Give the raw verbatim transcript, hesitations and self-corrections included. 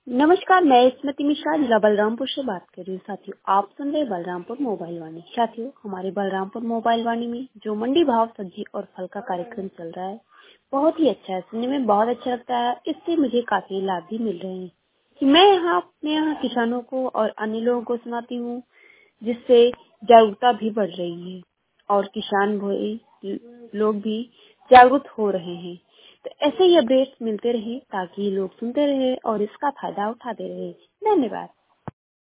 नमस्कार, मैं स्मृति मिश्रा जिला बलरामपुर से बात कर रही हूँ। साथियों, आप सुन रहे बलरामपुर मोबाइल वाणी। साथियों, हमारे बलरामपुर मोबाइल वाणी में जो मंडी भाव सब्जी और फल का कार्यक्रम चल रहा है, बहुत ही अच्छा है। सुनने में बहुत अच्छा लगता है। इससे मुझे काफी लाभ भी मिल रहे हैं कि मैं यहाँ अपने यहाँ किसानों को और अन्य लोगों को सुनाती हूँ, जिससे जागरूकता भी बढ़ रही है और किसान भाई लोग भी जागरूक हो रहे हैं। तो ऐसे ही अपडेट्स मिलते रहे ताकि लोग सुनते रहे और इसका फायदा उठाते रहे। धन्यवाद।